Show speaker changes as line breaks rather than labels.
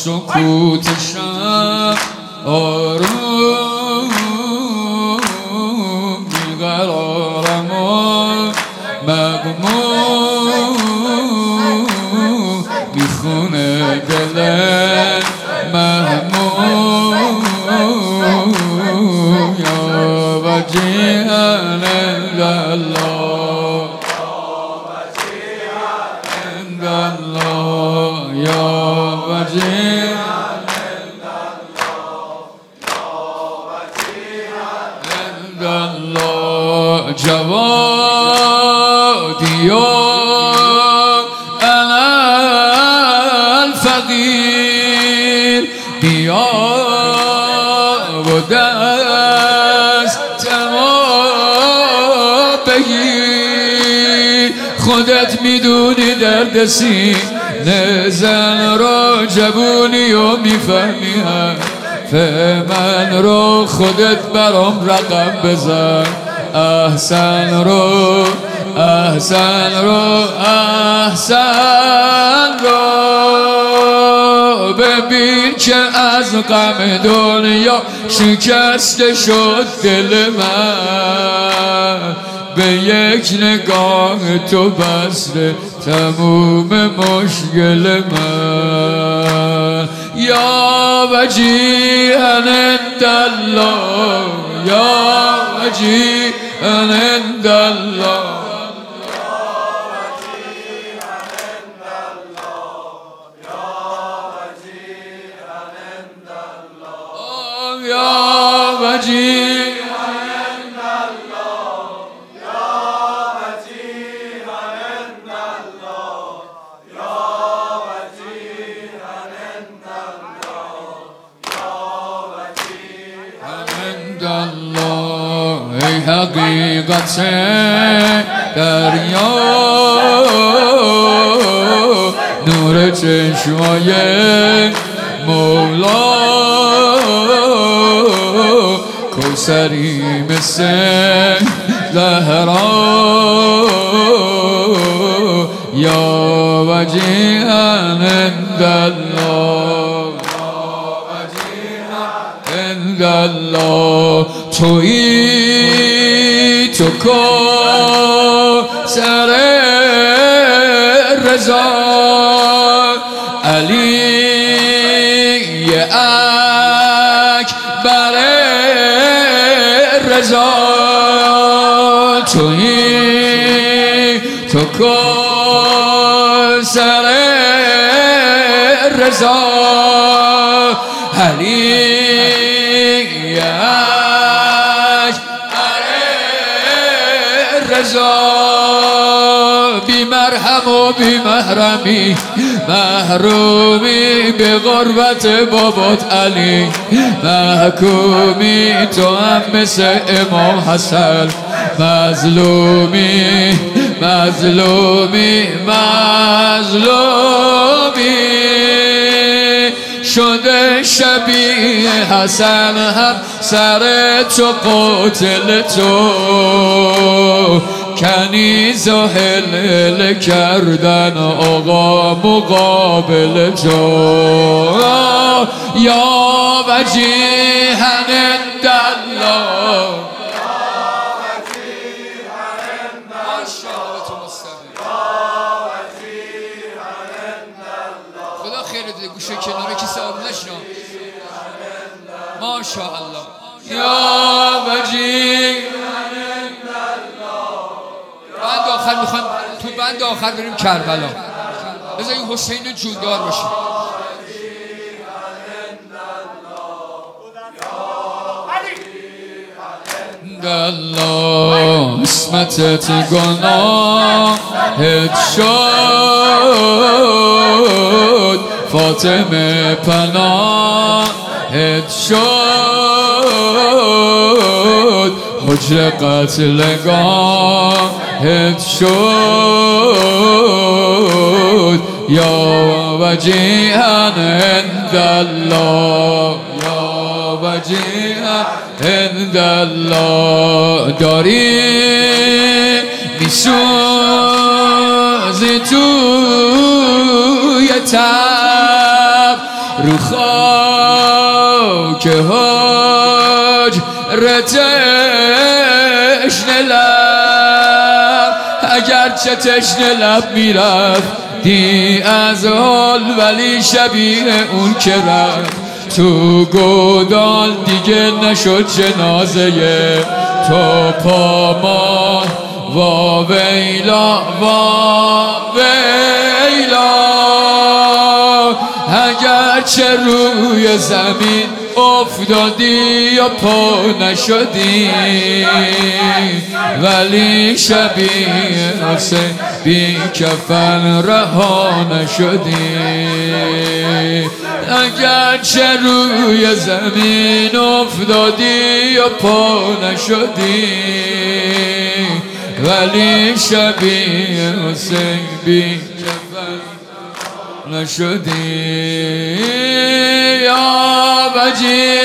سکوت شب آروم بیقرارم و مغموم میخونه دل محموم یا وجیهن الله یا وجیهن الله جوادی انا الفقیر بیا و دستمو بگیر خودت میدونی درد سینه زن رو جوونی و میفهمی من رو خودت برام رقم بزن احسن رو ببین که از غم دنیا شکسته شد دل من به یک نگاه تو بسته تموم مشکل من یا وجیهن عند الله یا وجیهن عند الله یا وجیهن ای حقیقت دریا نور چشمای مولا کوثری مثل زهرا یا وجیهن عند الله عند الله تویی تو کوثر رضا علی اکبر رضا تویی تو کوثر رضا علی بی مرهم و بی محرمی محرومی به غربت بابات علی محکومی تو هم مثل امام حسن مظلومی شده شبیه حسن هم سر تو قاتل تو کنیز و حلل کردن آقا مقابل تو یا وجیهن عند الله خدا خیرت بده گوشه کناره کسی آروم نشنو ماشاءالله یا وجیهن بند آخر میخوایم تو بند آخر بریم کربلا بذار این حسین جوندار باشیم الله اسمتت گناهت شد فاطمه پناهت شد حجر قتلگاهت شد یا وجیهن عند الله یا وجیهن عند الله داری میسوزی توی تب رو خاک حجرت تشنه لب، اگرچه تشنه لب میرفتی از حال، ولی شبیه اون که رفت تو گودال دیگه نشد جنازه تو پامان. وا ویلا وا ویلا، اگرچه روی زمین افتادی یا پا نشدی، ولی شبیه حسین بی کفن رها نشدی. اگرچه روی زمین افتادی یا پا نشدی، ولی شبیه حسین بی کفن نشدی. یا وجی